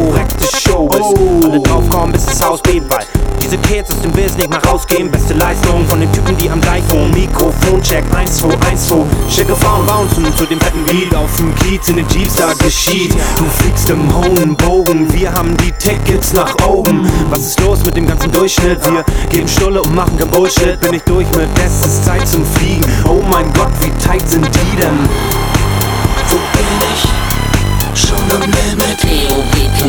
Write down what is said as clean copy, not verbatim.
korrekte Show ist. Alle draufkommen, bis das Haus bebt, weil diese Kids aus dem Biss nicht mal rausgehen. Beste Leistung von den Typen, die am Deich wohnen. Mikrofoncheck 1, 2, 1, 2. Schicke Frauen bouncen zu dem fetten Beat. Auf dem Kiez in den Jeeps, da geschieht. Du fliegst im hohen Bogen, wir haben die Tickets nach oben. Was ist los mit dem ganzen Durchschnitt? Wir geben Stulle und machen kein Bullshit. Bin ich durch mit, es ist Zeit zum Fliegen. Oh mein Gott, wie tight sind die denn? Wo bin ich? Schon am Limit.